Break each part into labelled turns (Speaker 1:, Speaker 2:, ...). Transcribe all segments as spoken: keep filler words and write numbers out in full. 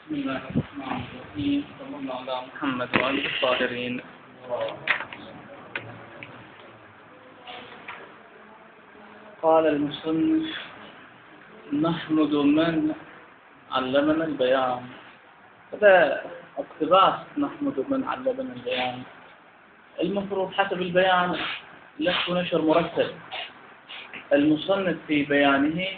Speaker 1: بسم الله الرحمن الرحيم صلى الله على محمد وآله الطاهرين. قال المصنف: نحمد من علمنا البيان. هذا اقتباس. نحمد من علمنا البيان، المفروض حسب البيان لف ونشر مرتب. المصنف في بيانه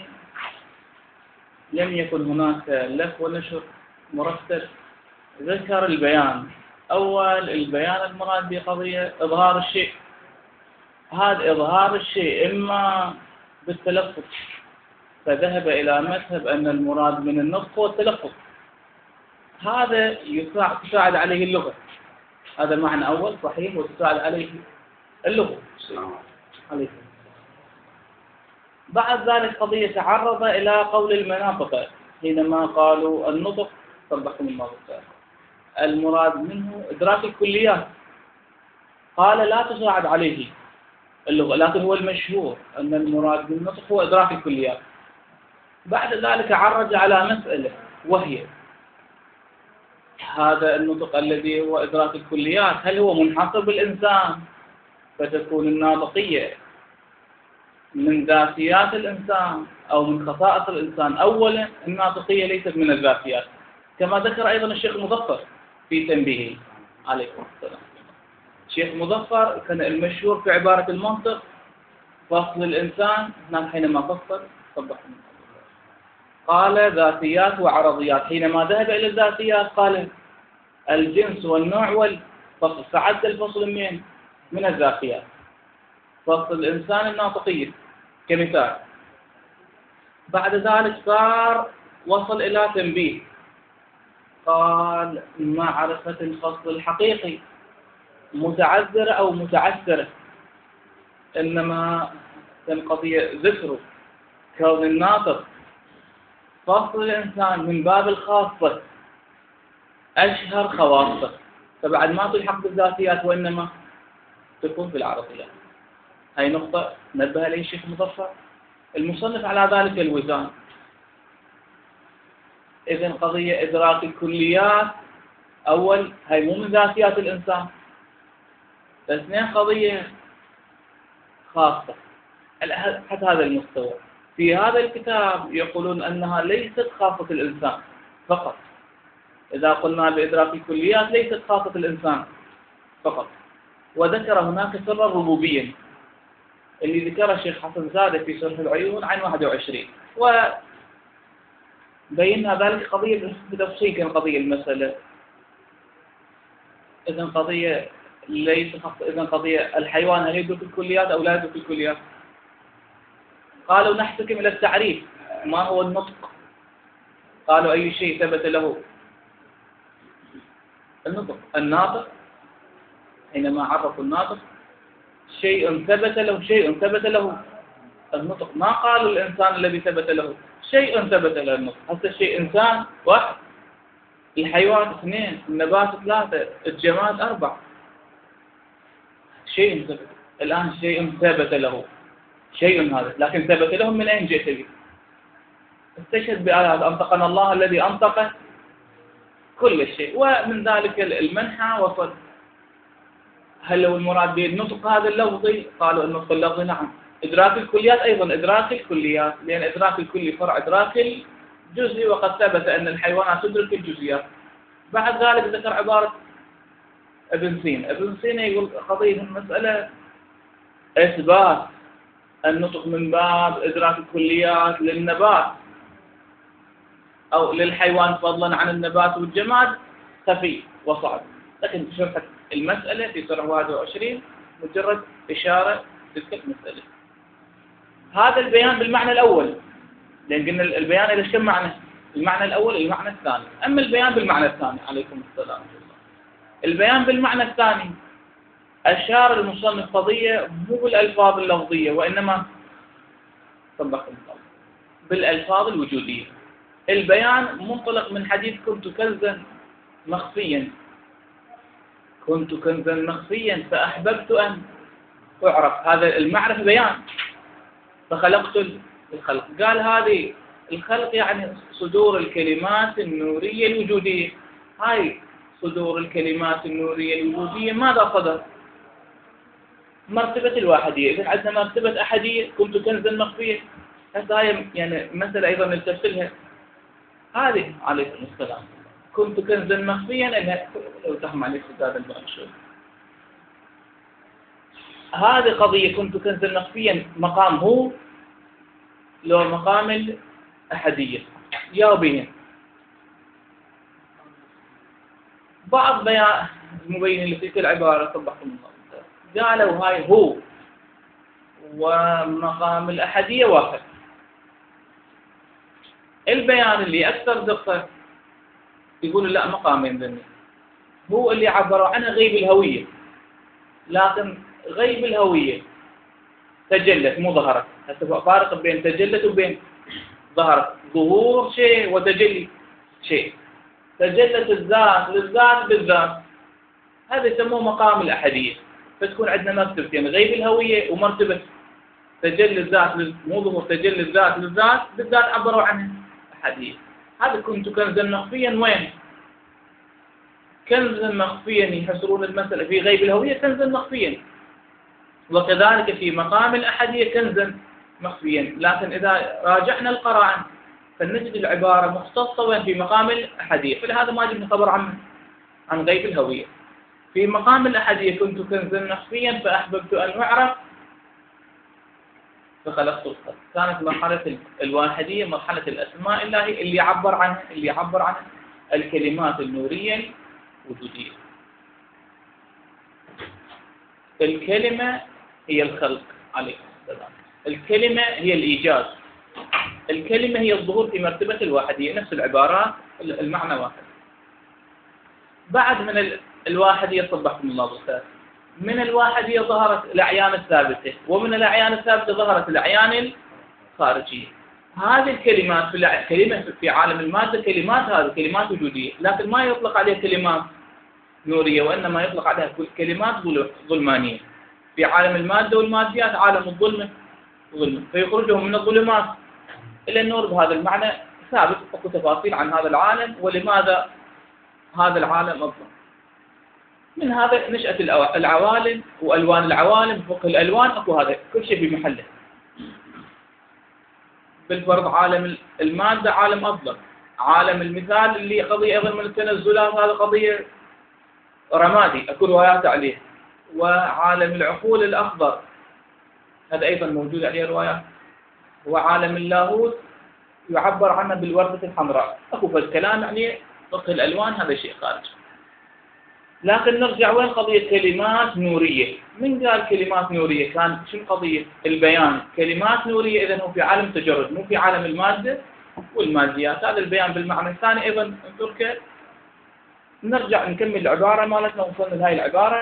Speaker 1: لم يكن هناك لف ونشر مرتب، ذكر البيان. أول البيان المراد بقضية إظهار الشيء. هذا إظهار الشيء إما بالتلفظ، فذهب إلى مذهب أن المراد من النطق هو التلفظ. هذا تساعد عليه اللغة، هذا معنى أول صحيح، وتساعد عليه اللغة. عليكم. بعد ذلك قضية تعرض إلى قول المناطق حينما قالوا النطق صدقكم الله تعالى المراد منه إدراك الكليات. قال لا تساعد عليه اللغة، لكن هو المشهور أن المراد من النطق هو إدراك الكليات. بعد ذلك عرج على مسألة، وهي هذا النطق الذي هو إدراك الكليات هل هو منحصر بالإنسان فتكون الناطقية من ذاتيات الإنسان أو من خصائص الإنسان؟ أولا الناطقية ليست من الذاتيات، كما ذكر أيضا الشيخ مظفر في تنبيهه عليكم السلام. الشيخ مظفر كان المشهور في عبارة المنطق فصل الإنسان، هناك حينما فصل صدقنا قال ذاتيات وعرضيات. حينما ذهب إلى الذاتيات قال الجنس والنوع والفصل، فعد الفصل من من الذاتيات. فصل الإنسان الناطقية كمثال. بعد ذلك صار وصل إلى تنبيه، قال معرفة الفصل الحقيقي متعذرة أو متعسرة، إنما تنقضي ذكره كون الناطق فصل الإنسان من باب الخاصة أشهر خواصه، فبعد ما تلحق بالذاتيات وإنما تكون في العرضيات. هاي نقطة نبه عليه الشيخ مظفر. المصنف على ذلك الوزان. إذن قضية إدراك الكليات أول هاي مو من ذاتيات الإنسان، اثنين قضية خاصة حتى هذا المستوى. في هذا الكتاب يقولون أنها ليست خاصة الإنسان فقط. إذا قلنا بإدراك الكليات ليست خاصة الإنسان فقط، وذكر هناك سرا ربوبيا اللي ذكره الشيخ حسن زادة في شرح العيون عن واحد وعشرين، وبينا ذلك قضية بتفصيل كان قضية المسألة. إذن قضية ليس خاصة. إذن قضية الحيوان هل يدرك الكليات أو لا يدرك الكليات؟ قالوا نحتكم إلى التعريف، ما هو النطق؟ قالوا أي شيء ثبت له النطق. الناطق حينما عرفوا الناطق شيء ثبت له شيء ثبت له النطق. ما قالوا الإنسان الذي ثبت له شيء ثبت له النطق. هذا الشيء إنسان واحد، الحيوان اثنين، النبات ثلاثة، الجماد أربع. شيء ثبت. الآن شيء ثبت له شيء، هذا لكن ثبت لهم من أين جئت به؟ استشهد بآيات أنطقنا الله الذي أنطق كل شيء. ومن ذلك المنحى وصل. هل هو المراد بالنطق هذا اللفظي؟ قالوا النطق اللفظي نعم. إدراك الكليات أيضا إدراك الكليات، لأن إدراك الكلي فرع إدراك الجزئي، وقد ثبت أن الحيوانات تدرك الجزئيات. بعد ذلك ذكر عبارة ابن سينا. ابن سينا يقول قضية المسألة إثبات النطق من باب إدراك الكليات للنبات أو للحيوان فضلا عن النبات والجماد خفي وصعب، لكن شرحت المسألة في شرح واحد وعشرين مجرد إشارة تلك المسألة. هذا البيان بالمعنى الأول، لأن قلنا البيان إلى كم معنى؟ المعنى الأول المعنى الثاني. أما البيان بالمعنى الثاني عليكم السلام. البيان بالمعنى الثاني أشار المصنف قضية مو بالألفاظ اللفظية، وإنما طبق بالألفاظ الوجودية. البيان منطلق من حديث كنت كنزا مخفيا كنت كنزا مخفيا فأحببت أن أعرف. هذا المعرفة بيان، فخلقت الخلق. قال هذه الخلق يعني صدور الكلمات النورية الوجودية. هاي صدور الكلمات النورية الوجودية ماذا صدر؟ مرتبة الواحدية. إذا عندنا مرتبة أحدية كنت كنزا مخفيا. هذا هاي يعني مثلا أيضا نلتفلها هذه عليه السلام كنت كنزا مخفيا إنها لو تهم عليك هذا المؤشر. هذه قضية كنت كنزا مخفيا مقام هو لو مقام الأحدية جاوبين. بعض بيان المبين لتلك العبارة صبحكم الله قالوا هاي هو ومقام الأحدية واحد. البيان اللي أكثر دقة يقول لا مقامين ذني. هو اللي عبروا عنه غيب الهوية، لكن غيب الهوية تجلت مو ظهرت. هسه فارق بين تجلت وبين ظهرت. ظهور شيء وتجلي شيء. تجلت الذات للذات بالذات هذا يسموه مقام الأحدية. فتكون عندنا مرتبتين غيب الهوية ومرتبة تجلي الذات مو ظهور تجلي الذات للذات بالذات عبروا عنه أحدية. هذا كنت كنزا مخفيا وين؟ كنزا مخفيا يحصرون المسألة في غيب الهوية كنزا مخفيا، وكذلك في مقام الأحدية كنزا مخفيا. لكن إذا راجعنا القرائن فنجد العبارة مختصة وين؟ في مقام الأحدية. فلهذا ما جبنا خبر عن عن غيب الهوية. في مقام الأحدية كنت كنزا مخفيا فأحببت أن أعرف فخلقت الخلق. كانت مرحلة الواحدية مرحلة الأسماء الله اللي عبر عنها اللي عبر عنها الكلمات النورية الوجودية. الكلمة هي الخلق عليه السلام. الكلمة هي الإيجاد. الكلمة هي الظهور في مرتبة الواحدية. نفس العبارات المعنى واحد. بعد من الواحدية صبحكم الله بالخير من الواحدية ظهرت الأعيان الثابتة، ومن الأعيان الثابتة ظهرت الأعيان الخارجية. هذه الكلمات في كلمة في عالم المادة كلمات هذه كلمات وجودية، لكن ما يطلق عليها كلمات نورية وإنما يطلق عليها كلمات ظلمانية. في عالم المادة والماديات عالم الظلمة ظلمة، فيخرجهم من الظلمات إلى النور. بهذا المعنى ثابت. أكو تفاصيل عن هذا العالم ولماذا هذا العالم أظلم. من هذا نشأت العوالم وألوان العوالم. فوق الألوان أكو هذا كل شيء بمحله. بالفرض عالم المادة عالم أفضل. عالم المثال اللي قضية أيضا من التنزلات هذا قضية رمادي أكو روايات عليه. وعالم العقول الأخضر هذا أيضا موجود عليه روايات. وعالم اللاهوت يعبر عنه بالوردة الحمراء. أكو فالكلام يعني فقه الألوان هذا شيء خارج. لكن نرجع وين قضية كلمات نورية. من قال كلمات نورية؟ كان شو القضية؟ البيان. كلمات نورية إذن هو في عالم تجرد مو في عالم المادة والماديات. هذا البيان بالمعنى الثاني أيضا نتركه. نرجع نكمل العبارة مالتنا وصلنا لهاي العبارة.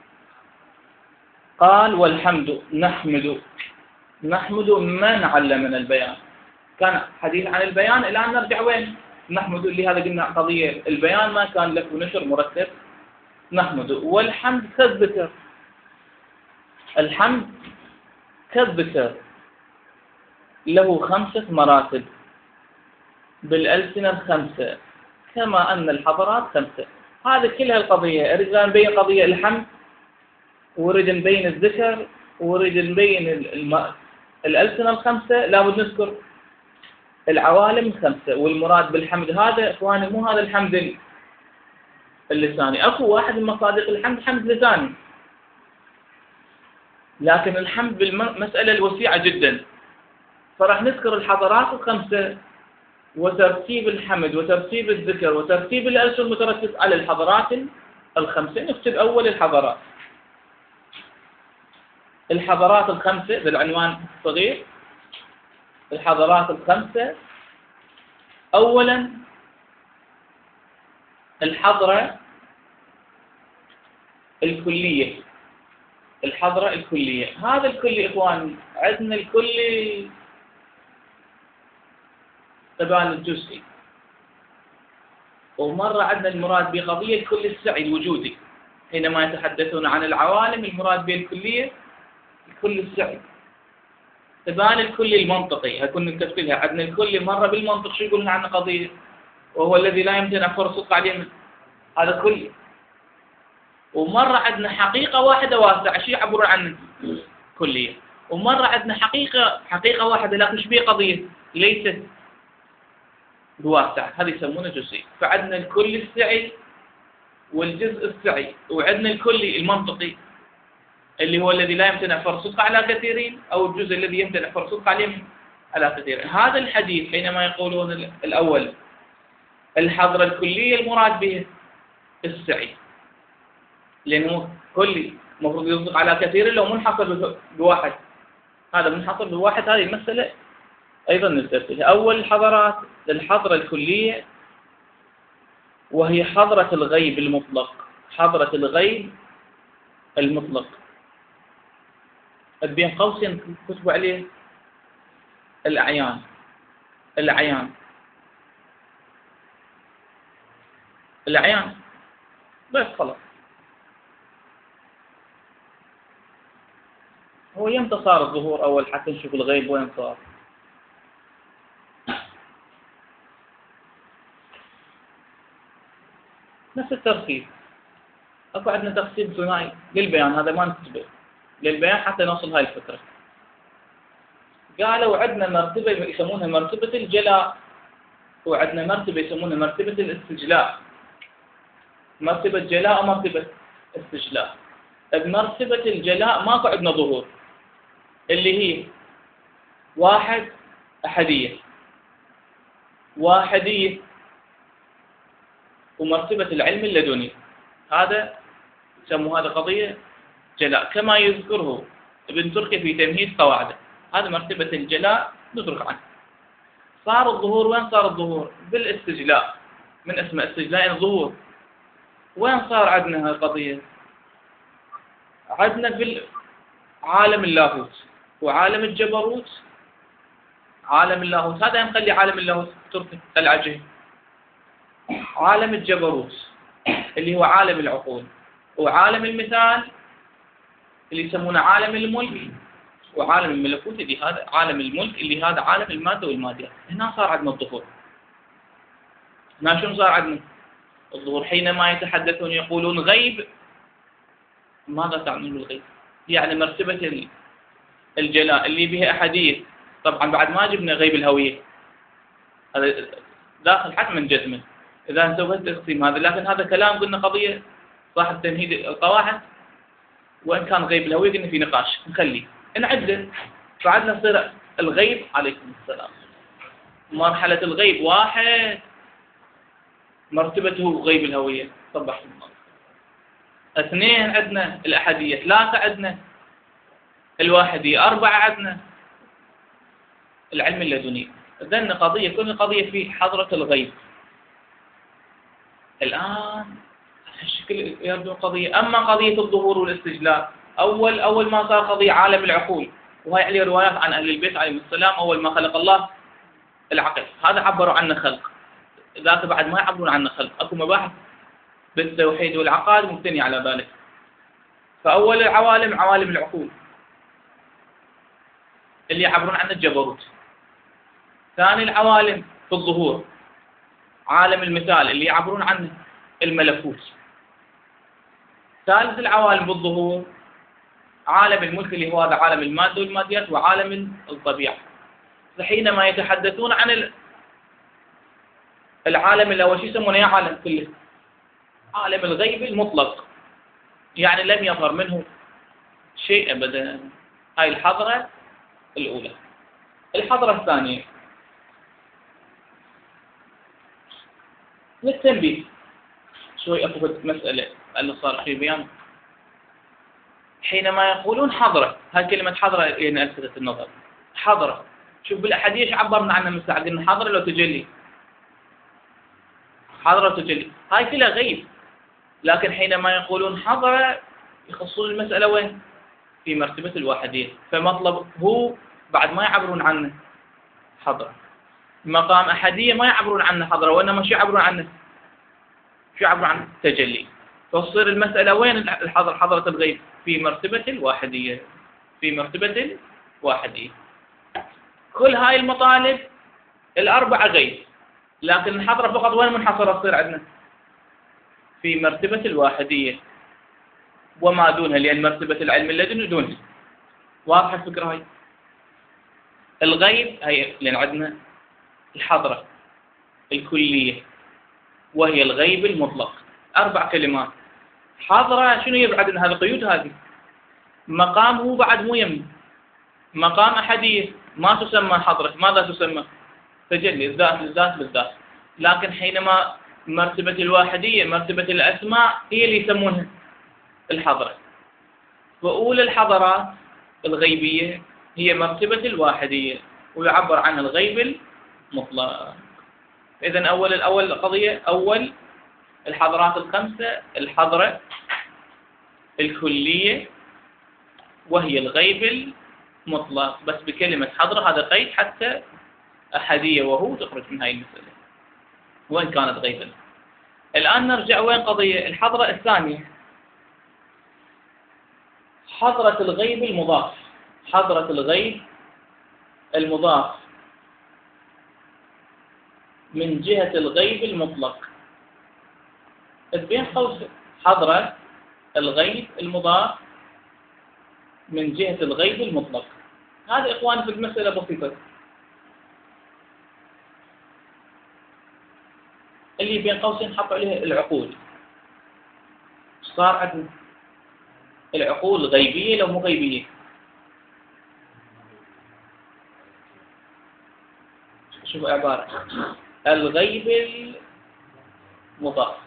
Speaker 1: قال والحمد نحمد نحمد من علمنا البيان. كان حديث عن البيان. الآن نرجع وين؟ نحمد اللي هذا قلنا قضية البيان ما كان له نشر مرتب. نحمد والحمد كالذكر. الحمد كالذكر له خمسة مراتب بالألسنة الخمسة كما أن الحضارات خمسة. هذه كلها القضية. أريد أن نبين قضية الحمد وريد نبين الذكر وريد نبين الم... الألسنة الخمسة. لابد نذكر العوالم الخمسة. والمراد بالحمد هذا إخواني مو هذا الحمد اللساني. أكو واحد من مصادق الحمد حمد لساني، لكن الحمد بالمسألة الوسيعة جدا. فراح نذكر الحضارات الخمسة وترتيب الحمد وترتيب الذكر وترتيب الألسن المترتب على الحضارات الخمسة. نكتب أول الحضارات. الحضارات الخمسة بالعنوان الصغير. الحضارات الخمسة. أولا الحضرة الكلية. الحضرة الكلية هذا الكلي إخواني عندنا الكلي طبعا الجزئي، ومرة عندنا المراد بقضية الكل السعي الوجودي. حينما يتحدثون عن العوالم المراد بالكلية الكل السعي. تبان الكلي المنطقي، هكون نكتب لها عندنا الكلي مرة بالمنطق شو يقولون عنه قضية، وهو الذي لا يمتنع فرص صدق عليه، هذا كلي. ومرة عندنا حقيقة واحدة واسعة شو يعبرون عنه كلية، ومرة عندنا حقيقة حقيقة واحدة لكن شو بيه قضية ليست بواسعة، هذه يسمونه جزئي. فعندنا الكلي السعي والجزء السعي، وعندنا الكلي المنطقي اللي هو الذي لا يمتنع فرص صدق على كثيرين، أو الجزء الذي يمتنع فرص صدق عليه على كثيرين. هذا الحديث حينما يقولون الأول الحضرة الكلية المراد به السعي، لأنه كلي المفروض يصدق على كثير لو منحصر بواحد، هذا منحصر بواحد. هذه المسألة أيضا نستفيدها. أول الحضرات الحضرة الكلية وهي حضرة الغيب المطلق، حضرة الغيب المطلق بين قوسين كتبوا عليه الأعيان، الأعيان الأعيان بس خلاص. هو يمتى صار الظهور أول حتى نشوف الغيب وين صار؟ نفس الترتيب، اكو عندنا تقسيم ثنائي للبيان، هذا ما نكتبه للبيان حتى نوصل هاي الفكرة. قالوا عندنا مرتبة يسمونها مرتبة الجلاء، وعندنا مرتبة يسمونها مرتبة الاستجلاء، مرتبة جلاء ومرتبة استجلاء. بمرتبة الجلاء ماكو عندنا ظهور، اللي هي واحد أحدية واحدية ومرتبة العلم اللدني، هذا يسموا هذا قضية جلاء كما يذكره ابن تركي في تمهيد قواعده. هذا مرتبة الجلاء نترك عنه. صار الظهور وين صار الظهور؟ بالاستجلاء، من اسماء استجلاء الظهور. وين صار عندنا هالقضية؟ عندنا في عالم اللاهوت وعالم الجبروت. عالم اللاهوت هذا نخلي عالم اللاهوت تركي العجيب. عالم الجبروت اللي هو عالم العقول، وعالم المثال اللي يسمونه عالم الملك، وعالم الملكوت اللي هذا عالم الملك اللي هذا عالم المادة والماديات. هنا صار عندنا الظهور. هنا شنو صار عندنا الظهور؟ حينما يتحدثون يقولون غيب، ماذا تعنون بالغيب؟ يعني مرتبة الجلاء اللي بها أحدية. طبعا بعد ما جبنا غيب الهوية، هذا داخل حتما جزمه إذا نسوي التقسيم هذا، لكن هذا كلام قلنا قضية صاحب تمهيد القواعد، وإن كان غيب الهوية قلنا في نقاش نخليه نعدل. فعدنا يصير الغيب عليكم السلام، مرحلة الغيب واحد مرتبته غيب الهوية صبح الله. اثنين عندنا الأحدية، ثلاثة عندنا الواحدية، أربعة عندنا العلم اللدني. إذن قضية كل قضية في حضرة الغيب. الآن الشكل يبدو قضية. أما قضية الظهور والاستجلاء، أول أول ما صار قضية عالم العقول، وهي عليه روايات عن أهل البيت عليهم السلام. أول ما خلق الله العقل، هذا عبروا عنه خلق، ذاك بعد ما يعبرون عنه خلق. أكو مباحث بالتوحيد والعقائد مبتنية على ذلك. فأول العوالم عوالم العقول اللي يعبرون عنه الجبروت. ثاني العوالم في الظهور عالم المثال اللي يعبرون عنه الملكوت. ثالث العوالم بالظهور عالم الملك اللي هو هذا عالم المادة والماديات وعالم الطبيعة. فحينما يتحدثون عن العالم الأول شو يسمونه يا عالم كله؟ عالم الغيب المطلق، يعني لم يظهر منه شيء أبدا. هاي الحضرة الأولى. الحضرة الثانية للتنبيه شوي أفقد مسألة اللي صار في بيان. حينما يقولون حضرة، هاي كلمة حضرة يعني ألفتت النظر. حضرة، شوف بالأحاديث ايش عبرنا عنها من ساعة، قلنا حضرة لو تجلي، حضرة تجلي، هاي كلها غيب. لكن حينما يقولون حضرة يخصون المسألة وين؟ في مرتبة الواحدية. فمطلب هو بعد ما يعبرون عنه حضرة. مقام أحدية ما يعبرون عنه حضرة، وإنما شو يعبرون عنه؟ شو يعبرون عنه؟ تجلي. فتصير المسألة وين الحضرة؟ حضرة الغيب في مرتبة الواحدية، في مرتبة الواحدية. كل هاي المطالب الأربعة غيب، لكن الحضرة فقط وين منحصرة تصير عندنا؟ في مرتبة الواحدية وما دونها، لأن مرتبة العلم اللدني دونها. واضحة الفكرة هاي؟ الغيب هي لأن عندنا الحضرة الكلية وهي الغيب المطلق، أربع كلمات. حضرة شنو يبعد من هذه القيود هذه؟ مقام هو بعد مو يمي، مقام أحدية ما تسمى حضرة، ماذا تسمى؟ تجلي، الذات للذات بالذات. لكن حينما مرتبة الواحدية، مرتبة الأسماء، هي اللي يسمونها الحضرة. فأولى الحضرات الغيبية هي مرتبة الواحدية، ويعبر عنها الغيب المطلق. إذن أول الأول قضية، أول الحضرات الخمسة الحضرة الكلية وهي الغيب المطلق، بس بكلمة حضرة هذا قيد حتى أحدية وهو تخرج من هاي المسألة وإن كانت غيبا. الآن نرجع وين قضية الحضرة الثانية، حضرة الغيب المضاف. حضرة الغيب المضاف من جهة الغيب المطلق، بين قوسين حضرة الغيب المضاف من جهة الغيب المطلق. هذا إخواني في المسألة بسيطة، اللي بين قوسين نحط عليها العقول. صار عندنا العقول غيبية لو مو غيبية؟ شوفوا عبارة الغيب المضاف،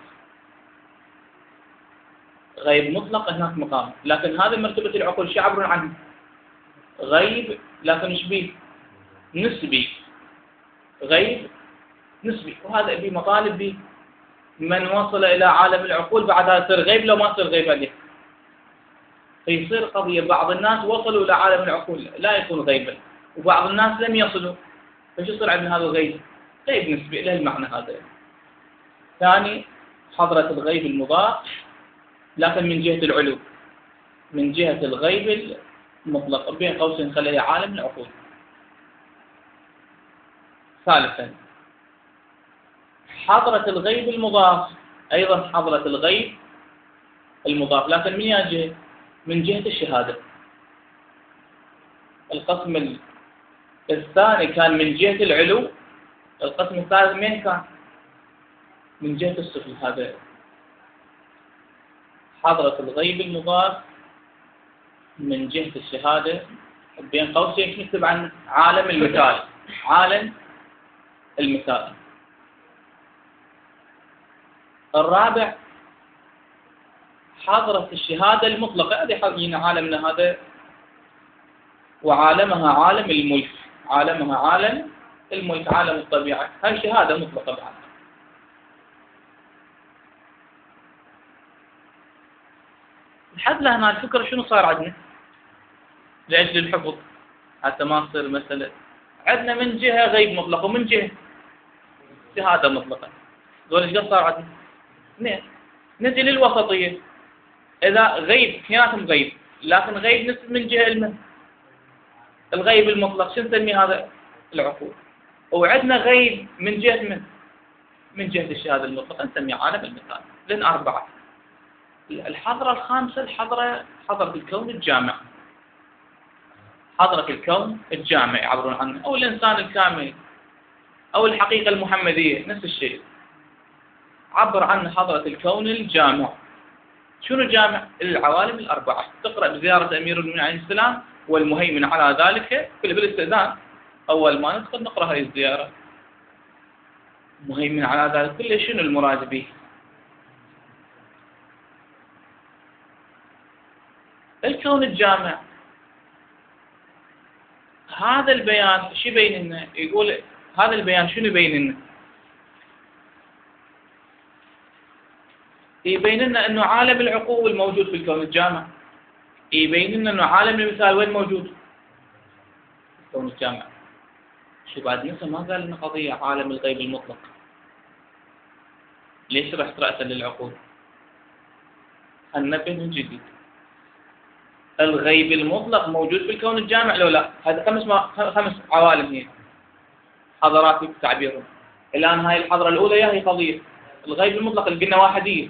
Speaker 1: غيب مطلق هناك مقام، لكن هذه مرتبة العقول شو يعبرون عنه؟ غيب لكن ايش بيه؟ نسبي، غيب نسبي، وهذا به مطالب به. من وصل إلى عالم العقول بعدها يصير غيب لو ما يصير غيب عليه. فيصير قضية بعض الناس وصلوا إلى عالم العقول لا يكون غيبا، وبعض الناس لم يصلوا، فايش يصير عندنا هذا الغيب؟ غيب نسبي له المعنى هذا. ثاني حضرة الغيب المضاف لكن من جهة العلو، من جهة الغيب المطلق، بين قوسين خليها عالم العقول. ثالثا حضرة الغيب المضاف، أيضا حضرة الغيب المضاف لكن من أي جهة؟ من جهة الشهادة. القسم الثاني كان من جهة العلو، القسم الثالث من كان؟ من جهة السفل. هذا حضرة الغيب المضاف من جهة الشهادة، بين قوسين نكتب عن عالم المثال، عالم المثال. الرابع حضرة الشهادة المطلقة، هذه حقين عالمنا هذا، وعالمها عالم الملك، عالمها عالم الملك، عالم الطبيعة، هاي شهادة مطلقة بعد. لحد لهنا الفكرة شنو صار عندنا؟ لأجل الحفظ حتى ما تصير مسألة، عندنا من جهة غيب مطلق ومن جهة شهادة مطلقة. دول ايش قد صار عندنا؟ اثنين. نجي للوسطية، إذا غيب اثنيناتهم غيب، لكن غيب نسب من جهة المن؟ الغيب المطلق، شو نسمي هذا؟ العقول. وعندنا غيب من جهة من؟ من جهة الشهادة المطلقة، نسميه عالم المثال. لأن أربعة. الحضرة الخامسة الحضرة حضرة الكون الجامع، حضرة الكون الجامع يعبرون عنه، أو الإنسان الكامل، أو الحقيقة المحمدية، نفس الشيء. عبر عنه حضرة الكون الجامع. شنو جامع؟ العوالم الأربعة. تقرأ بزيارة أمير المؤمنين عليه السلام والمهيمن على ذلك في بالاستئذان، أول ما ندخل نقرأ هذه الزيارة. مهيمن على ذلك كله، شنو المراد به؟ الكون الجامع. هذا البيان شو يبين لنا؟ يقول هذا البيان شنو يبين لنا؟ يبين لنا انه عالم العقول موجود في الكون الجامع. يبين لنا انه عالم المثال وين موجود؟ الكون الجامع. شو بعد نسى ما قال لنا قضية عالم الغيب المطلق. ليش رحت رأسا للعقول؟ هنبه من جديد. الغيب المطلق موجود في الكون الجامع لو لا؟ هذه خمس ما... خمس عوالم هي حضارات في تعبيرهم. الآن هاي الحضرة الأولى هي قضية الغيب المطلق اللي قلنا واحدية،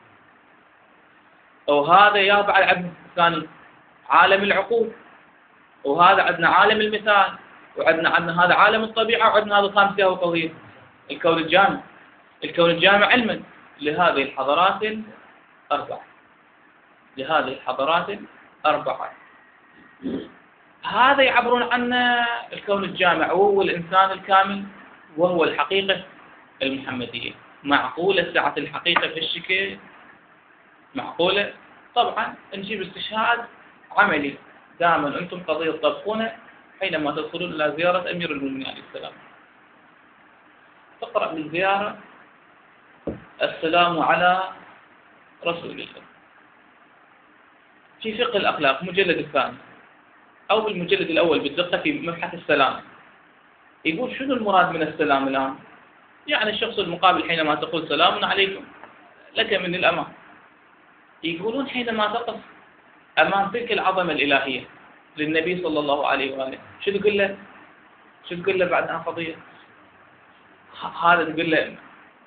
Speaker 1: وهذا يا بعد عندنا الثاني عالم العقول، وهذا عندنا عالم المثال، وعندنا عندنا هذا عالم الطبيعة، وعندنا هذا الخامس هو قضية الكون الجامع. الكون الجامع علما لهذه الحضارات الأربعة، لهذه الحضارات الأربعة هذا يعبرون عنه الكون الجامع، وهو الإنسان الكامل، وهو الحقيقة المحمدية. معقولة سعة الحقيقة في الشكل؟ معقولة؟ طبعا نجيب استشهاد عملي. دائما أنتم قضية تطبقونه حينما تدخلون إلى زيارة أمير المؤمنين عليه السلام. تقرأ بالزيارة السلام على رسول الله في فقه الأخلاق مجلد الثاني أو بالمجلد الأول بالدقة في مبحث السلام، يقول شنو المراد من السلام الآن؟ يعني الشخص المقابل حينما تقول سلام عليكم لك من الأمان، يقولون حينما تقف أمام تلك العظمة الإلهية للنبي صلى الله عليه وآله شو تقول له؟ شو تقول له بعدها قضية؟ هذا تقول له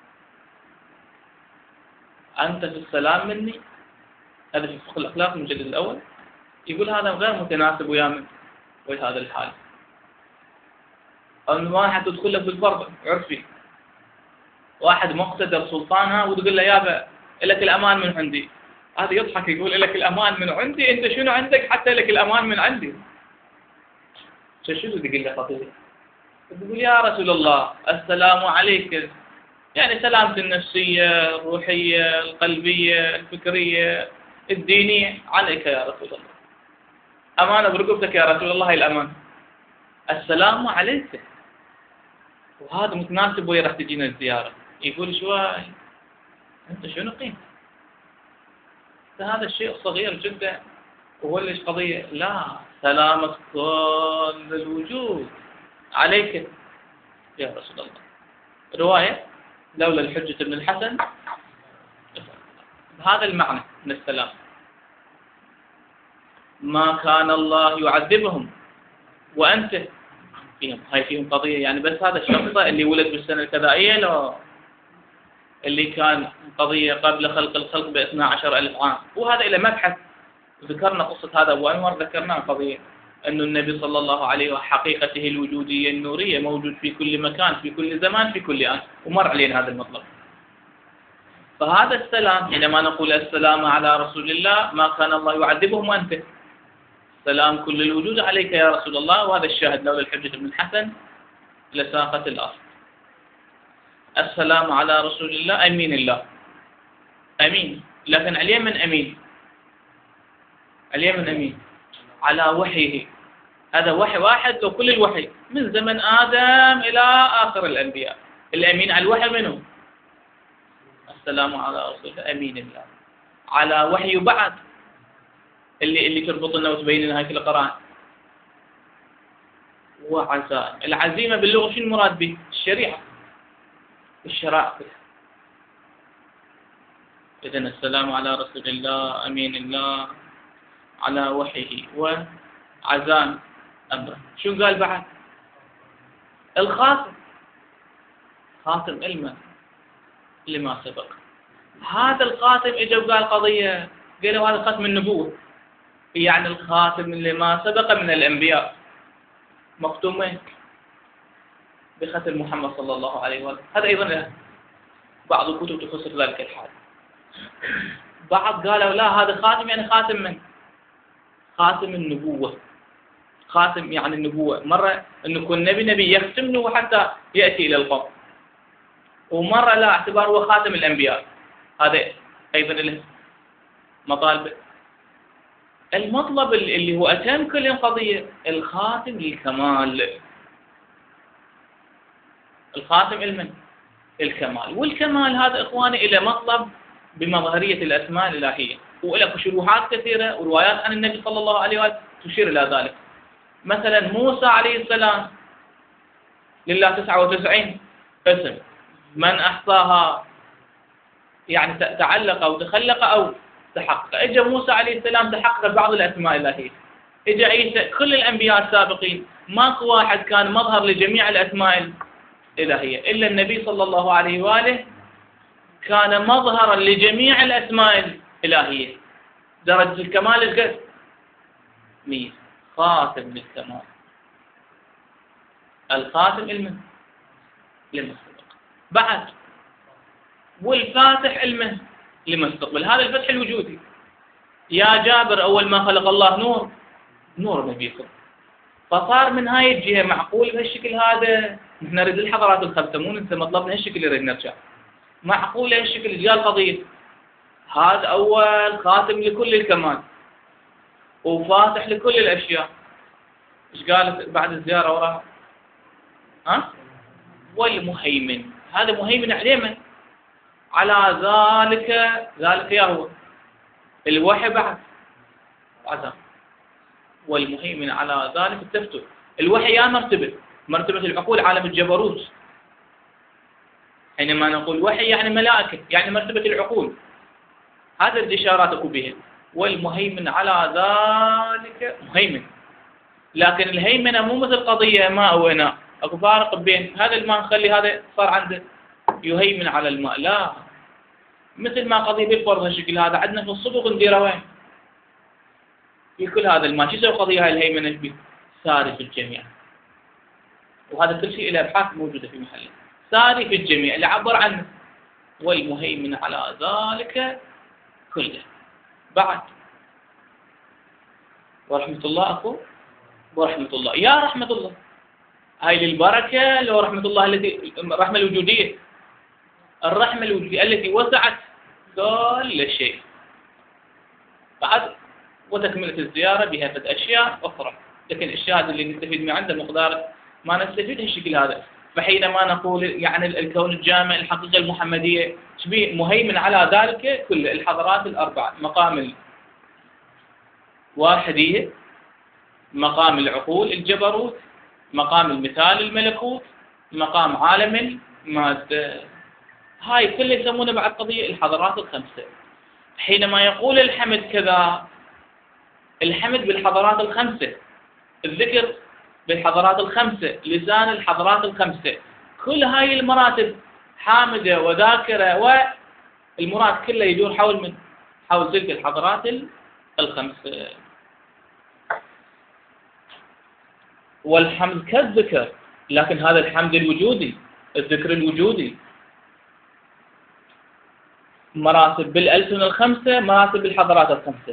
Speaker 1: أنت في السلام مني. هذا في فقه الأخلاق المجلد الأول يقول هذا غير متناسب ويا من ويا هذا الحال. أو إنه واحد تدخل له بالفرض عرفي، واحد مقتدر سلطانها وتقول له يابا لك الأمان من عندي، هذا يضحك يقول لك الأمان من عندي، أنت شنو عندك حتى لك الأمان من عندي؟ شو شو تقول له خطير؟ تقول يا رسول الله السلام عليك، يعني سلامتي النفسية الروحية القلبية الفكرية الدينية عليك يا رسول الله، أمانة برقبتك يا رسول الله هاي الأمان، السلام عليك. وهذا متناسب ويا راح تجينا الزيارة. يقول شوي أنت شنو قيمة؟ هذا الشيء صغير جدا، وهو ليش قضية لا سلامة كل الوجود عليك يا رسول الله. رواية لولا الحجة ابن الحسن بهذا المعنى من السلام، ما كان الله يعذبهم وأنت فيهم. هاي فيهم قضية يعني بس هذا الشخص اللي ولد بالسنة الكذائية لو اللي كان قضية قبل خلق الخلق باثنى عشر ألف عام. وهذا إلى مبحث ذكرنا قصة هذا أبو أنور، ذكرنا قضية أن النبي صلى الله عليه وحقيقته الوجودية النورية موجود في كل مكان في كل زمان في كل آن، ومر علينا هذا المطلب. فهذا السلام حينما نقول السلام على رسول الله ما كان الله يعذبهم وأنت سلام كل الوجود عليك يا رسول الله. وهذا الشاهد لولا الحجة بن الحسن لساقت الأرض. السلام على رسول الله أمين الله، أمين، لكن على اليمن أمين، اليمن أمين على وحيه. هذا وحي واحد لو كل الوحي من زمن آدم إلى آخر الأنبياء. الأمين على الوحي منه السلام على رسول الله أمين الله على وحي بعد اللي اللي تربط لنا وتبين لنا هاي في القرآن. وعزائم، العزيمة باللغة شو المراد به؟ الشريعة، الشرائع. إذن السلام على رسول الله أمين الله على وحيه وعزائم أمره. شو قال بعد؟ الخاتم، خاتم علما لما سبق. هذا الخاتم إجا وقال قضية، قالوا هذا خاتم النبوة، يعني الخاتم لما سبق من الأنبياء مختوم وين؟ بختم محمد صلى الله عليه وسلم. هذا أيضا بعض الكتب تفسر ذلك الحال. بعض قالوا لا هذا خاتم يعني خاتم من؟ خاتم النبوة، خاتم يعني النبوة. مرة أنه يكون نبي نبي يختم له حتى يأتي إلى القوم، ومرة لا اعتبار هو خاتم الأنبياء. هذا أيضا له مطالب. المطلب اللي هو أتم كل القضية الخاتم للكمال، الخاتم المن الكمال. والكمال هذا إخواني إلى مطلب بمظهرية الأسماء الإلهية، وله شروحات كثيرة وروايات عن النبي صلى الله عليه وسلم تشير إلى ذلك. مثلا موسى عليه السلام لله تسعة وتسعين اسم، من أحصاها يعني تعلق أو تخلق أو تحقق. اجى موسى عليه السلام تحقق بعض الاسماء الالهيه. اجى عيسى، كل الانبياء السابقين ماكو واحد كان مظهر لجميع الاسماء الالهيه، الا النبي صلى الله عليه واله كان مظهرا لجميع الاسماء الالهيه. درجه الكمال القد مية، خاتم للكمال، الخاتم المن لما سبق بعد، والفاتح المن لما استقبل. هذا الفتح الوجودي. يا جابر أول ما خلق الله نور، نور نبيكم. فصار من هاي الجهة معقول بهالشكل هذا. نحن نريد الحضارات الخمسة، مو ننسى مطلبنا هالشكل يريد نرجع. معقول هالشكل جاء القضية. هذا أول خاتم لكل الكمال وفاتح لكل الأشياء. إيش قالت بعد الزيارة وراها؟ ها؟ والمهيمن. هذا مهيمن عليه من؟ على ذلك، ذلك يا هو الوحي بعد عزم. والمهيمن على ذلك التفتت. الوحي يا مرتبة، مرتبة العقول، عالم الجبروت. حينما نقول وحي يعني ملائكة، يعني مرتبة العقول. هذا الإشارات أكو بها. والمهيمن على ذلك مهيمن. لكن الهيمنة مو مثل قضية ماء وإناء، أكو فارق بين هذا الماء نخلي هذا صار عنده يهيمن على الماء. لا، مثل ما قضية بالفرض هالشكل هذا عندنا في الصدق نديره وين؟ في كل هذا الماء. شو يسوي قضية هاي الهيمنة به؟ ساري في الجميع. وهذا كل شيء له أبحاث موجودة في محله. ساري في الجميع اللي عبر عنه. والمهيمن على ذلك كله. بعد ورحمة الله أكو ورحمة الله. يا رحمة الله هاي للبركة، لو رحمة الله التي الرحمة الوجودية، الرحمة الوجودية التي وسعت كل شيء. بعد وتكملة الزيارة بها فد أشياء أخرى، لكن الشاهد اللي نستفيد من عنده مقدار ما نستفيد هالشكل هذا. فحينما نقول يعني الكون الجامع، الحقيقة المحمدية، شبيه مهيمن على ذلك كل الحضارات الأربعة. مقام الواحدية، مقام العقول الجبروت، مقام المثال الملكوت، مقام عالم المادة. هاي كله يسمونه بعد قضية الحضارات الخمسة. حينما يقول الحمد كذا، الحمد بالحضارات الخمسة، الذكر بالحضارات الخمسة، لسان الحضارات الخمسة، كل هاي المراتب حامدة وذاكرة، والمراد كله يدور حول من؟ حول تلك الحضارات الخمسة. والحمد كالذكر، لكن هذا الحمد الوجودي، الذكر الوجودي. مراتب بالألسن الخمسة، مراتب بالحضارات الخمسة.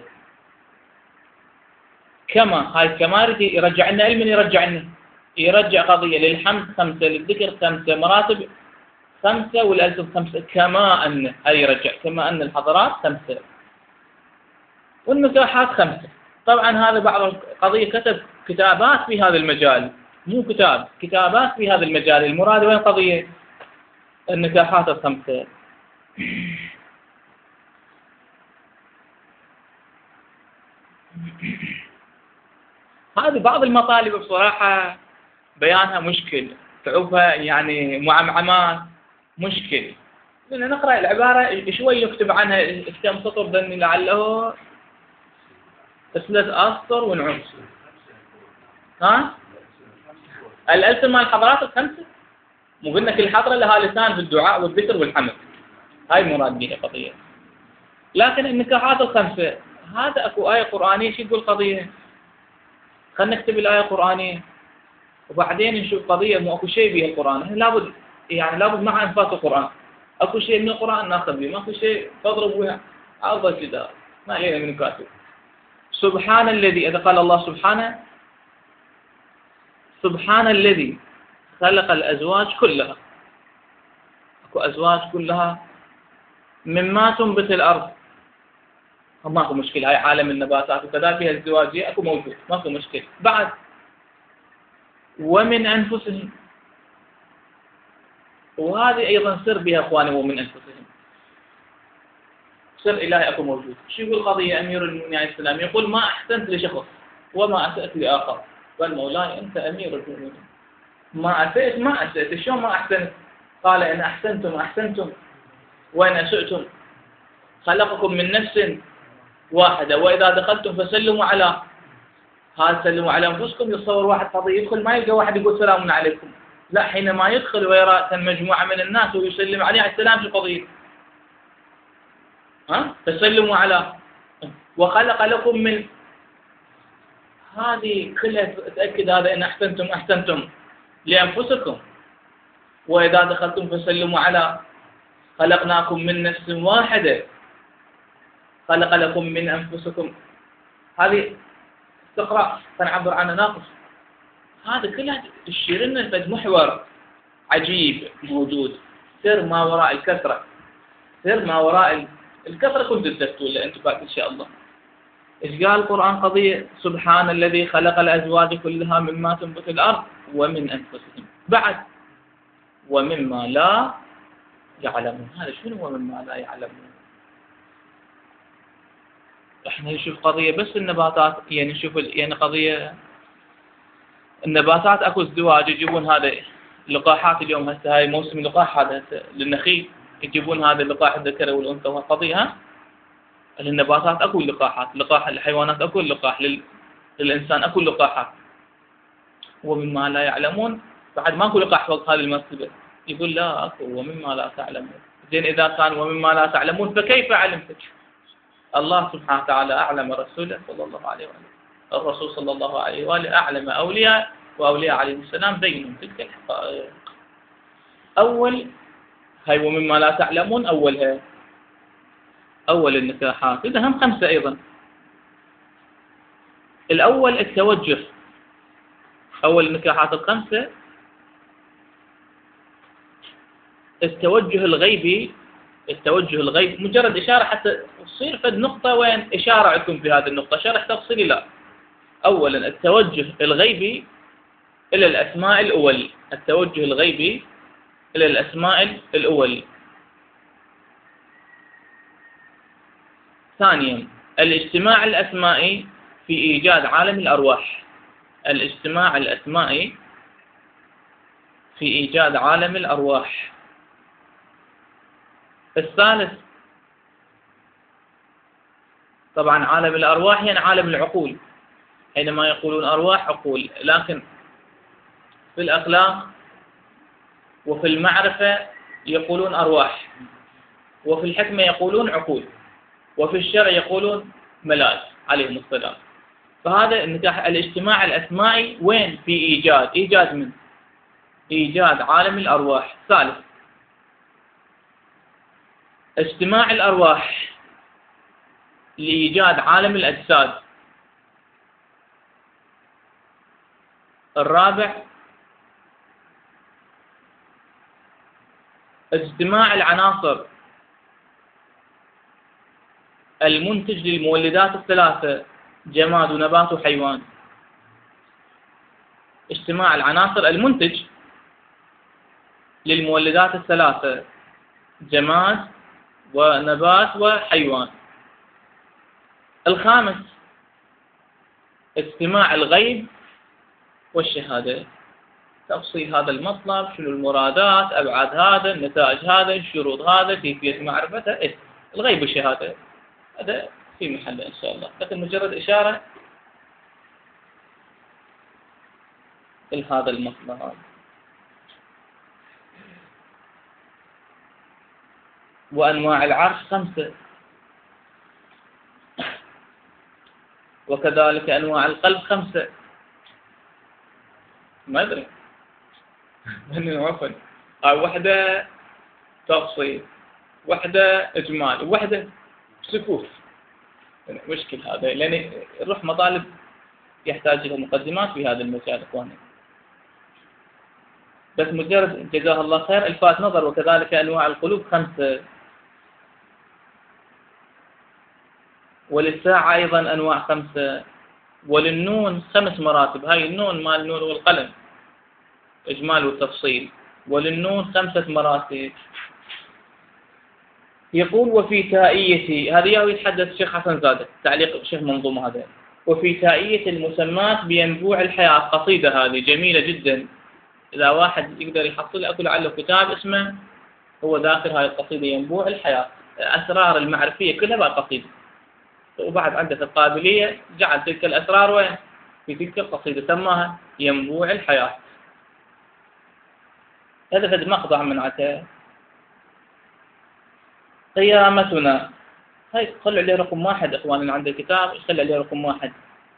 Speaker 1: كما هاي كما يرجع لنا علم، يرجع لنا يرجع قضية للحمد خمسة، للذكر خمسة، مراتب خمسة، والألسن خمسة. كما أن هاي يرجع كما أن الحضارات خمسة والمساحات خمسة. طبعا هذا بعض القضية كتب كتابات في هذا المجال، مو كتاب، كتابات في هذا المجال. المراد وين قضية النكاحات الخمسة. هذه بعض المطالب بصراحة بيانها مشكل، تعوفها يعني معمعمات مشكل. لأن نقرأ العبارة شوي يكتب عنها كم سطر ذني لعله ثلاث أسطر ونعوم. ها؟ الألسن مال الحضارات الخمسة، مو قلنا كل حضرة لها لسان في الدعاء والذكر والحمد. هاي مراد بها قضية. لكن النكاحات الخمسة هذا اكو آية قرآنية شو تقول قضية؟ خلينا نكتب الآية القرآنية وبعدين نشوف قضية. مو اكو شيء بها القرآن، لابد يعني لابد مع انفاس القرآن. اكو شيء من القرآن ناخذ به، ما اكو شيء تضرب بها عرض الجدار، ما علينا من كاتب. سبحان الذي، إذا قال الله سبحانه، سبحان الذي خلق الأزواج كلها. اكو أزواج كلها مما تنبت الأرض، ماكو مشكلة. هاي عالم النباتات وكذا فيها الزواجية اكو موجود، ماكو مشكلة. بعد ومن أنفسهم، وهذه أيضا سر بها إخواني، ومن أنفسهم سر إلهي اكو موجود. شو يقول قضية أمير المؤمنين عليه السلام؟ يقول ما أحسنت لشخص وما أسأت لآخر، بل مولاي أنت أمير المؤمنين. ما أسأت ما أسأت، شلون ما أحسنت؟ قال إن أحسنتم أحسنتم وإن أسأتم. خلقكم من نفس واحدة. وإذا دخلتم فسلموا على، هذا سلموا على أنفسكم، يتصور واحد قضية يدخل ما يلقى واحد يقول سلام عليكم، لا، حينما يدخل ويرى مجموعة من الناس ويسلم عليه السلام في قضية، ها فسلموا على، وخلق لكم من، هذه كلها تأكد هذا إن أحسنتم أحسنتم لأنفسكم. وإذا دخلتم فسلموا على، خلقناكم من نفس واحدة، خلق لكم من أنفسكم، هذه استقراء فنعبر عنها ناقص. هذا كلها تشير لنا فد محور عجيب موجود، سر ما وراء الكثرة، سر ما وراء الكثرة كنت تدرسوا له أنتم بعد إن شاء الله. إيش قال القرآن قضية؟ سبحان الذي خلق الأزواج كلها مما تنبت الأرض ومن أنفسهم، بعد ومما لا يعلمون. هذا شنو ومما لا يعلمون؟ احنا نشوف قضية بس النباتات، يعني نشوف يعني قضية النباتات اكو ازدواج، يجيبون هذا لقاحات اليوم، هسه هاي موسم لقاح هذا للنخيل، يجيبون هذا اللقاح الذكر والانثى، والقضية ها للنباتات اكو لقاحات، لقاح الحيوانات اكو لقاح، لل... للانسان اكو لقاحات. ومما لا يعلمون بعد ماكو لقاح فوق هذه المرتبة، يقول لا اكو ومما لا تعلمون. زين اذا كان ومما لا تعلمون فكيف علمت؟ الله سبحانه وتعالى أعلم رسوله صلى الله عليه وآله، الرسول صلى الله عليه وآله أعلم أولياء وأولياء عليهم السلام بينهم تلك الحقائق. أول هاي ومما لا تعلمون، أولها أول النكاحات، إذا هم خمسة أيضا. الأول التوجه، أول النكاحات الخمسة التوجه الغيبي، التوجه الغيبي مجرد إشارة حتى تصير فد نقطة وين إشارة عندكم في هذه النقطة، شرح تفصيلي لا. أولا التوجه الغيبي إلى الأسماء الأول، التوجه الغيبي إلى الأسماء الأول. ثانيا الاجتماع الأسمائي في إيجاد عالم الأرواح، الاجتماع الأسمائي في إيجاد عالم الأرواح. الثالث طبعا عالم الأرواح يعني عالم العقول، حينما يقولون أرواح عقول، لكن في الأخلاق وفي المعرفة يقولون أرواح، وفي الحكمة يقولون عقول، وفي الشرع يقولون ملائكة عليهم السلام. فهذا النكاح الاجتماع الأسمائي وين؟ في إيجاد، إيجاد من؟ إيجاد عالم الأرواح. ثالث اجتماع الأرواح لإيجاد عالم الأجساد. الرابع اجتماع العناصر المنتج للمولدات الثلاثة، جماد ونبات وحيوان. اجتماع العناصر المنتج للمولدات الثلاثة، جماد ونبات وحيوان. الخامس اجتماع الغيب والشهادة، تفصيل هذا المطلب، شنو المرادات، أبعاد هذا، النتائج هذا، الشروط هذا، كيفية معرفته، إيه؟ الغيب والشهادة هذا في محله إن شاء الله، لكن مجرد إشارة لهذا المطلب. وأنواع العرش خمسة، وكذلك أنواع القلب خمسة. ما أدري من عفوا، هاي وحدة تفصيل، وحدة إجمال، وحدة سكوت. مشكل هذا، لأن الروح مطالب يحتاج إلى مقدمات في هذا المجال إخواني. بس مجرد جزاه الله خير الفات نظر. وكذلك أنواع القلوب خمسة. وللساعة أيضا أنواع خمسة. وللنون خمس مراتب، هاي النون مال النون والقلم إجمال والتفصيل. وللنون خمسة مراتب. يقول وفي تائية، هذه يتحدث الشيخ حسن زادة تعليق الشيخ منظوم هذا. وفي تائية المسمات بينبوع الحياة، قصيدة هذه جميلة جدا، إذا واحد يقدر يحصل أكو لعله كتاب اسمه هو ذاكر هاي القصيدة ينبوع الحياة، أسرار المعرفية كلها بقى قصيدة. وبعد عنده القابلية جعل تلك الأسرار وين؟ في تلك القصيدة سماها ينبوع الحياة. هذا فد مقطع من عتاه. قيامتنا، هاي خلوا عليه رقم واحد إخواننا عند الكتاب، خلوا عليه رقم واحد.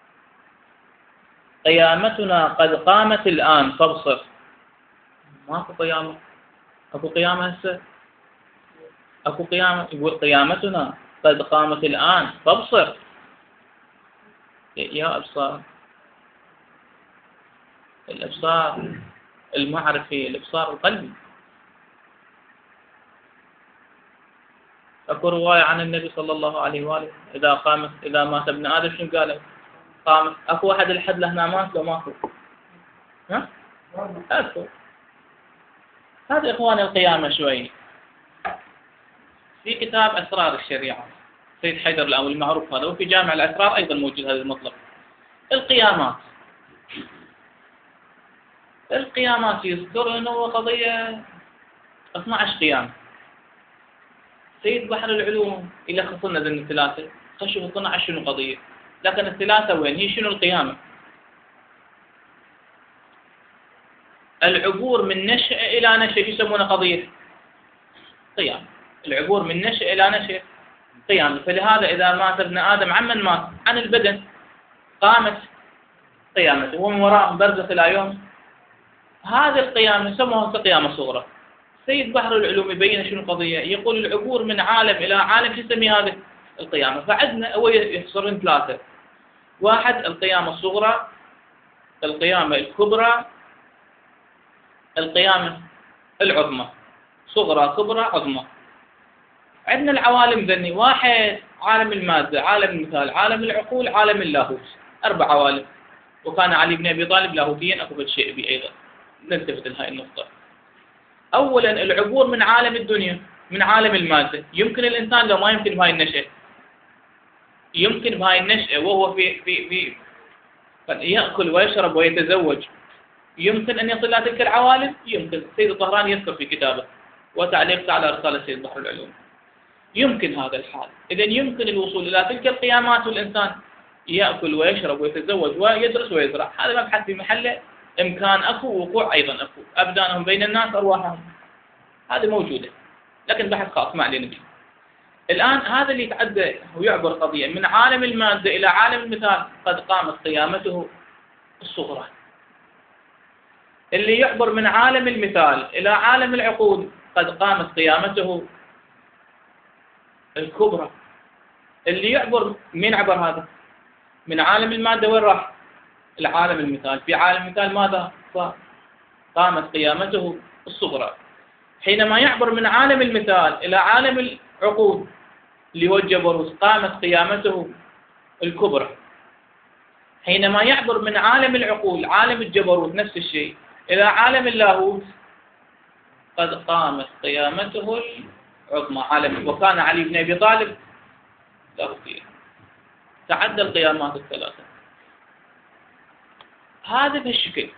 Speaker 1: قيامتنا قد قامت الآن فابصر. ماكو قيامة، أكو قيامة هسه؟ أكو قيامة؟ يقول قيامتنا قد قامت الآن فابصر. يا أبصار، الأبصار المعرفي، الإبصار القلبي. أكو رواية عن النبي صلى الله عليه وآله إذا قامت إذا مات ابن آدم شنو قال؟ قامت. أكو واحد الحد له هنا مات لو ماكو؟ ها؟ أكو. هذا إخوان القيامة شوي. في كتاب أسرار الشريعة سيد حيدر الأول المعروف هذا، وفي جامع الأسرار أيضا موجود هذا المطلب. القيامات القيامات يذكر أنه هو قضية اثنا عشر قيامة. سيد بحر العلوم يلخص لنا ذن الثلاثة، خشوا اثنا عشر شنو قضية، لكن الثلاثة وين هي؟ شنو القيامة؟ العبور من نشأ إلى نشأ يسمونه قضية قيامة. العبور من نشأ إلى نشأ قيامة. فلهذا إذا مات ابن آدم عمن مات عن البدن قامت قيامته، ومن وراء برزخ إلى يوم هذه القيامة سموها قيامة صغرى. سيد بحر العلوم يبين شنو القضية، يقول العبور من عالم إلى عالم شو يسمي هذه القيامة. فعندنا هو يحصرون ثلاثة: واحد القيامة الصغرى، القيامة الكبرى، القيامة العظمى. صغرى كبرى عظمى. عندنا العوالم ذني: واحد عالم المادة، عالم المثال، عالم العقول، عالم اللاهوت. أربع عوالم. وكان علي بن أبي طالب لاهوتيا أكو شيء بي أيضا. نلتفت لهاي النقطة. أولا العبور من عالم الدنيا، من عالم المادة. يمكن الإنسان لو ما يمكن بهاي النشأة، يمكن بهاي النشأة وهو في في في يأكل ويشرب ويتزوج، يمكن أن يصل إلى تلك العوالم. يمكن. سيد الطهراني يذكر في كتابه وتعليق على رسالة سيد بحر العلوم يمكن هذا الحال. إذا يمكن الوصول إلى تلك القيامات والإنسان يأكل ويشرب ويتزوج ويدرس ويزرع. هذا مبحث في محله. إمكان أكو، وقوع أيضا أكو. أبدانهم بين الناس أرواحهم، هذه موجودة، لكن بحث خاص ما علينا به. الآن هذا اللي يتعدى ويعبر قضية من عالم المادة إلى عالم المثال قد قامت قيامته الصغرى. اللي يعبر من عالم المثال إلى عالم العقول قد قامت قيامته الكبرى. اللي يعبر، مين عبر هذا؟ من عالم المادة وين راح؟ العالم المثال. في عالم المثال ماذا صار؟ قامت قيامته الصغرى. حينما يعبر من عالم المثال إلى عالم العقول اللي هو الجبروت قامت قيامته الكبرى. حينما يعبر من عالم العقول عالم الجبروت نفس الشيء إلى عالم اللاهوت قد قامت قيامته العظمى. عالم وكان علي بن أبي طالب لاهوتيا. تعدى القيامات الثلاثة. هذا بهالشكل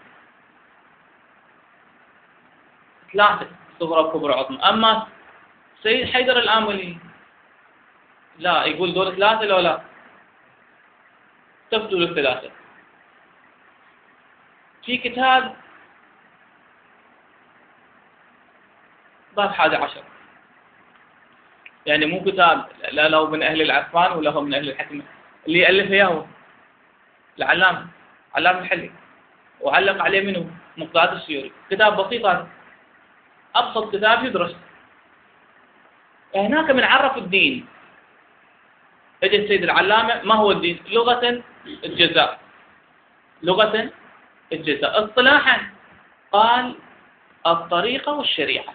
Speaker 1: ثلاثة: صغرى كبرى عظمى. أما سيد حيدر الآملي لا، يقول دول ثلاثة لو لا تبدو الثلاثة. في كتاب باب حادي عشر، يعني مو كتاب لا له من أهل العرفان ولا هو من أهل الحكمة، اللي ألف إياه العلامة علام الحلي، وعلق عليه منه مقداد السيوري. كتاب بسيط هذا، أبسط كتاب يدرس. هناك من عرف الدين اجى السيد العلامة. ما هو الدين؟ لغة الجزاء، لغة الجزاء. اصطلاحا قال الطريقة والشريعة.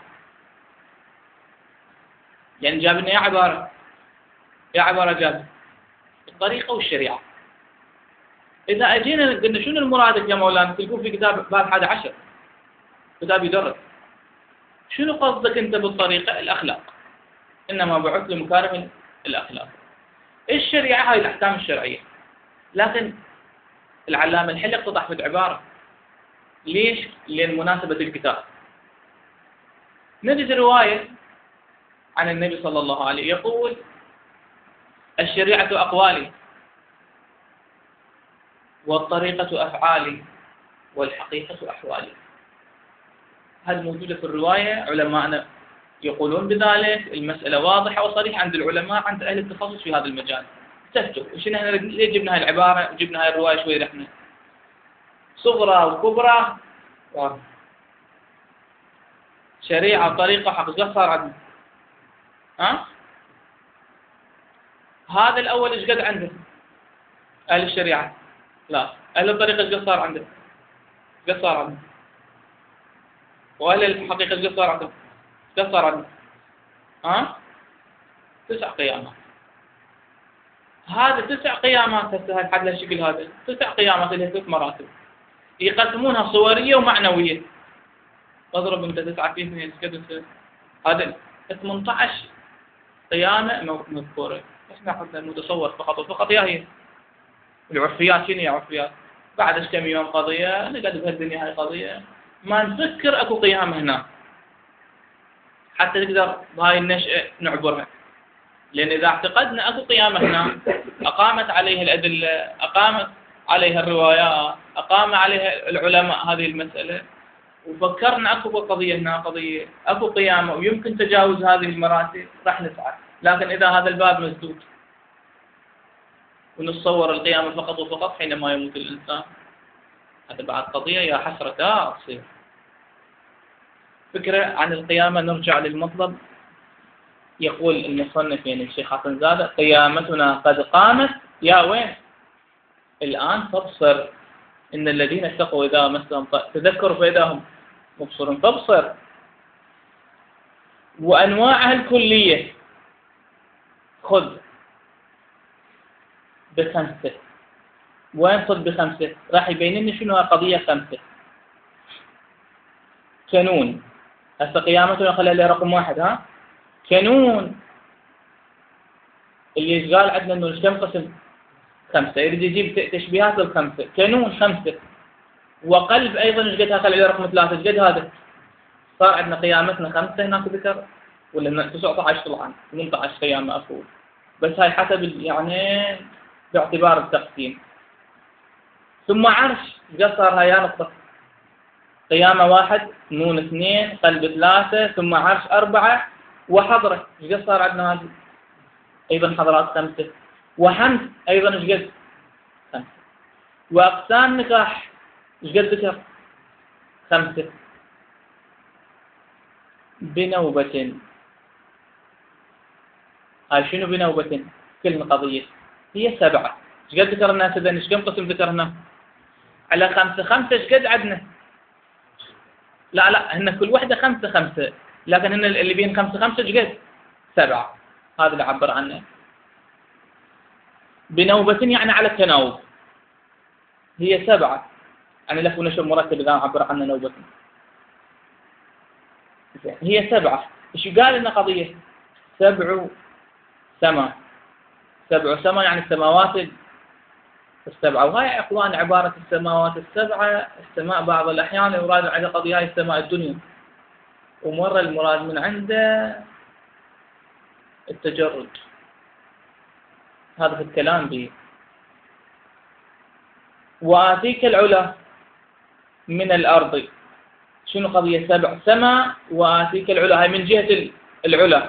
Speaker 1: يعني جاب لنا يا عبارة يا عبارة جاب الطريقة والشريعة. إذا أجينا قلنا شنو المراد يا مولانا؟ تلقون في كتاب باب حادي عشر، كتاب يدرس. شنو قصدك أنت بالطريقة؟ الأخلاق. إنما بعث لمكارم الأخلاق. الشريعة هاي الأحكام الشرعية. لكن العلامة الحلي اقتطع في عبارة. ليش؟ لأن مناسبة الكتاب. نجد رواية عن النبي صلى الله عليه يقول: الشريعة أقوالي والطريقة أفعالي والحقيقة أحوالي. هذه موجودة في الرواية، علماءنا يقولون بذلك، المسألة واضحة وصريحة عند العلماء، عند أهل التخصص في هذا المجال. تفتوا وشنا احنا ليه جبنا هاي العبارة وجبنا هاي الرواية شوي رحنا صغرى وكبرى شريعة وطريقة حقيقة صار عندنا. ها؟ هذا الأول إيش قد عنده؟ أهل الشريعة لا، أهل الطريقة إيش قد صار عنده؟ إيش قد صار عنده؟ وأهل الحقيقة إيش قد صار عنده؟ إيش قد صار عنده؟ ها؟ تسع قيامات. هذا تسع قيامات هسه هالحد هالشكل هذا، تسع قيامات اللي ثلاث مراتب يقسمونها صورية ومعنوية. اضرب انت تسعة في اثنين كذا، هذا ثمانية عشر قيامة مذكورة. بس ناخذ المتصور فقط وفقط، يا هي العرفيات. شنو هي عرفيات؟ بعد كم يوم قضية، نقعد بهالدنيا هاي قضية، ما نفكر اكو قيامة هنا حتى نقدر بهاي النشأة نعبرها. لأن إذا اعتقدنا أكو قيامة هنا أقامت عليها الأدلة، أقامت عليها الروايات، أقام عليها العلماء هذه المسألة، وفكرنا أكو قضية هنا قضية أكو قيامة ويمكن تجاوز هذه المراتب، راح نسعى. لكن إذا هذا الباب مسدود ونتصور القيامة فقط وفقط حينما يموت الإنسان، هذا بعد قضية يا حسرة تصير. فكرة عن القيامة، نرجع للمطلب. يقول المصنف يعني الشيخ حسن زادة: قيامتنا قد قامت، يا وين؟ الآن تبصر إن الذين اتقوا إذا مسهم تذكروا فإذا هم مبصرون. تبصر وأنواعها الكلية خذ بخمسة. وين خذ بخمسة؟ راح يبين لنا شنو قضية خمسة. كانون هسه قيامتنا خليها لي رقم واحد. ها كانون اللي قال عندنا انه كم قسم؟ خمسة. يريد يجيب تشبيهات الخمسة. كانون خمسة، وقلب ايضا ايش قدها؟ خلي لي رقم ثلاثة. ايش قد هذا؟ صار عندنا قيامتنا خمسة هناك ذكر، ولا تسعة عشر طبعا ثمانية عشر قيامة أفول، بس هاي حسب يعني باعتبار التقسيم. ثم عرش ايش قد صار؟ هاي نقطة. قيامة واحد، نون اثنين، قلب ثلاثة، ثم عرش أربعة، وحضرة ايش قد صار عندنا؟ هذه أيضا حضرات خمسة، وحمد أيضا ايش قد؟ خمسة، وأقسام نكاح ايش قد ذكر؟ خمسة. بنوبة، هاي شنو بنوبة؟ كل قضية هي سبعة. ايش قد ذكر الناس إذا؟ ايش كم قسم ذكرنا؟ على خمسة. خمسة ايش قد عندنا؟ لا لا هن كل وحدة خمسة خمسة، لكن هن اللي بين خمسة خمسة ايش قد؟ سبعة. هذا اللي عبر عنه. بنوبة يعني على التناوب، هي سبعة يعني لف ونشر مرتب إذا عبر عنه نوبة. هي سبعة. ايش قال لنا قضية؟ سبع سما. سبع سما يعني السماوات السبعة. وهاي يا اخوان عبارة السماوات السبعة، السماء بعض الأحيان يراد على قضية هاي السماء الدنيا، ومرة المراد من عنده التجرد. هذا في الكلام به. وآتيك العلا من الأرض. شنو قضية؟ سبع سما وآتيك العلا، هاي من جهة العلا.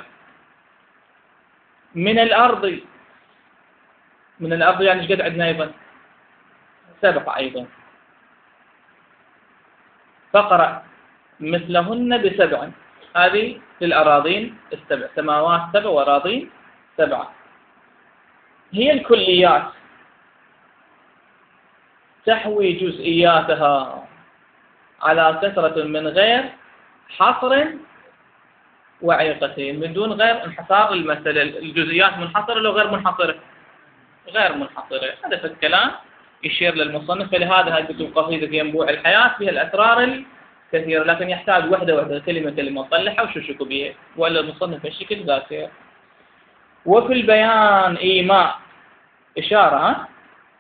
Speaker 1: من الأرض، من الأرض يعني ايش قد عندنا أيضا؟ سبع أيضا. فقرأ مثلهن بسبع. هذه للأراضين السبع، سماوات سبع وأراضين سبعة. هي الكليات تحوي جزئياتها على كثرة من غير حصر وعيقتين، من دون غير انحصار المسألة. الجزئيات منحصرة لو غير منحصرة؟ غير منحصرة. هذا في الكلام يشير للمصنف. فلهذا هذه كتب قصيدة في ينبوع الحياة فيها الأسرار الكثيرة، لكن يحتاج وحدة وحدة كلمة كلمة تطلعها وشو بها، ولا المصنف الشكل ذاته. وفي البيان إيماء إشارة. ها؟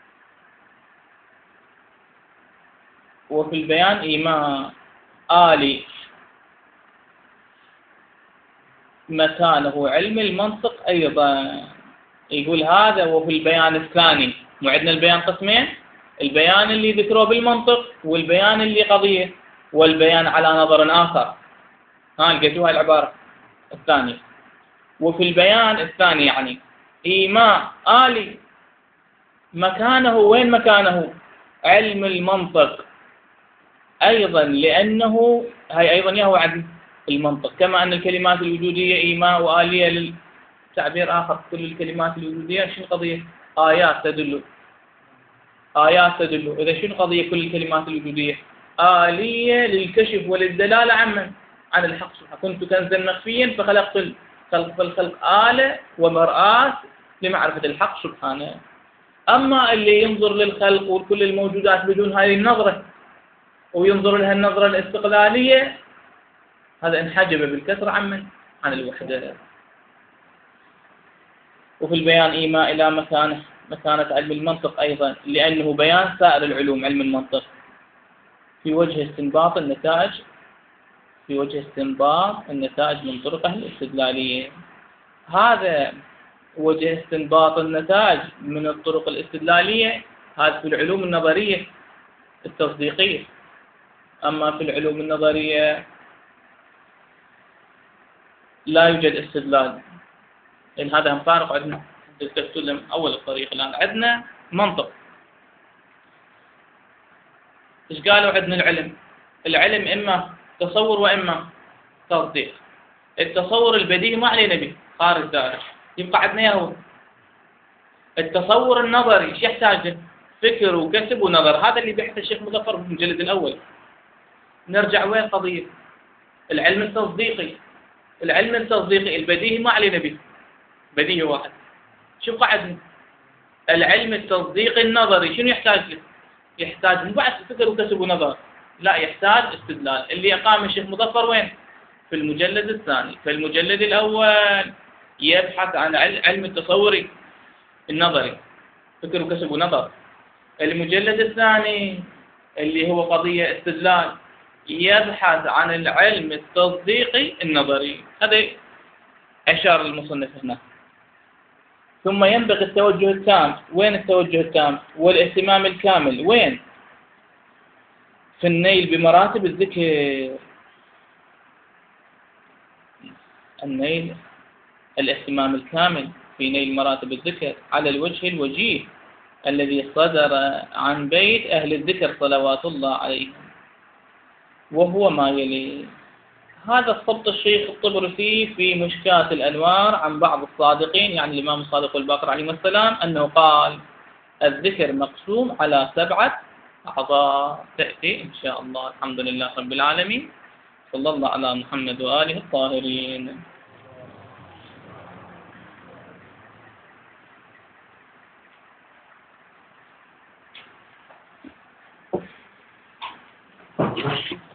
Speaker 1: وفي البيان إيماء آلي مكانه علم المنطق أيضا. يقول هذا وفي البيان الثاني. مو عندنا البيان قسمين، البيان اللي ذكروه بالمنطق والبيان اللي قضية، والبيان على نظر آخر. ها لقيتوها العبارة الثانية. وفي البيان الثاني يعني إيماء آلي مكانه، وين مكانه؟ علم المنطق أيضا، لأنه هي أيضا يهو عدل المنطق، كما أن الكلمات الوجودية إيماء وآلية للتعبير آخر. كل الكلمات الوجودية شنو قضية؟ آيات تدل، آيات تدل. إذا شنو قضية كل الكلمات الوجودية؟ آلية للكشف وللدلالة عن من؟ عن الحق سبحانه. كنت كنزا مخفيا فخلقت الخلق، فالخلق آلة ومرآة لمعرفة الحق سبحانه. أما اللي ينظر للخلق وكل الموجودات بدون هذه النظرة وينظر لها النظرة الاستقلالية، هذا انحجب بالكسر عن من؟ عن الوحدة. وفي البيان إيماء إلى مكانه، مكانة علم المنطق أيضا، لأنه بيان سائر العلوم علم المنطق في وجه استنباط النتائج، في وجه استنباط النتائج من طرقه الاستدلالية. هذا وجه استنباط النتائج من الطرق الاستدلالية، هذا في العلوم النظرية التصديقية. أما في العلوم النظرية لا يوجد استدلال، لأن هذا هم فارق عندنا. تتكلم أول الطريق الآن عندنا منطق. إيش قالوا عندنا العلم؟ العلم إما تصور وإما تصديق. التصور البديهي ما علينا به، خارج دائرة، يبقى عندنا هو التصور النظري. ايش يحتاج؟ فكر وكسب ونظر. هذا اللي بيحث الشيخ مظفر في المجلد الأول. نرجع وين قضية العلم التصديقي؟ العلم التصديقي البديهي ما علينا به، بديهي واحد. شو قعدنا؟ العلم التصديقي النظري شنو يحتاج له؟ يحتاج مو بعد فكر وكسب ونظر، لا يحتاج استدلال. اللي أقام الشيخ مظفر وين؟ في المجلد الثاني. في المجلد الأول يبحث عن علم التصوري النظري، فكر وكسب ونظر. المجلد الثاني اللي هو قضية استدلال يبحث عن العلم التصديقي النظري. هذا أشار المصنف هنا. ثم ينبغي التوجه التام. وين التوجه التام والاهتمام الكامل؟ وين؟ في النيل بمراتب الذكر. النيل الاهتمام الكامل في نيل مراتب الذكر على الوجه الوجيه الذي صدر عن بيت أهل الذكر صلوات الله عليهم، وهو ما يلي. هذا الصبت الشيخ الطبرسي في مشكاة الأنوار عن بعض الصادقين، يعني الإمام الصادق والباقر عليهم السلام، أنه قال الذكر مقسوم على سبعة أعضاء. تأتي إن شاء الله. الحمد لله رب العالمين، صلى الله على محمد وآله الطاهرين. Thank you.